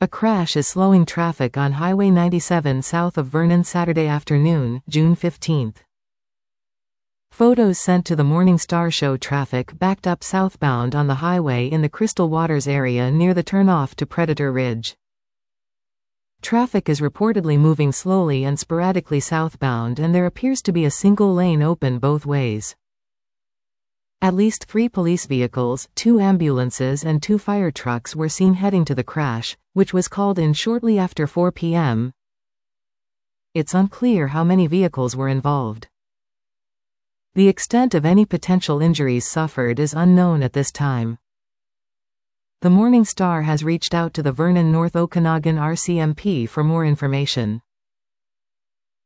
A crash is slowing traffic on Highway 97 south of Vernon Saturday afternoon, June 15. Photos sent to the Morning Star show traffic backed up southbound on the highway in the Crystal Waters area near the turnoff to Predator Ridge. Traffic is reportedly moving slowly and sporadically southbound, and there appears to be a single lane open both ways. At least 3 police vehicles, 2 ambulances and 2 fire trucks were seen heading to the crash, which was called in shortly after 4 p.m. It's unclear how many vehicles were involved. The extent of any potential injuries suffered is unknown at this time. The Morning Star has reached out to the Vernon North Okanagan RCMP for more information.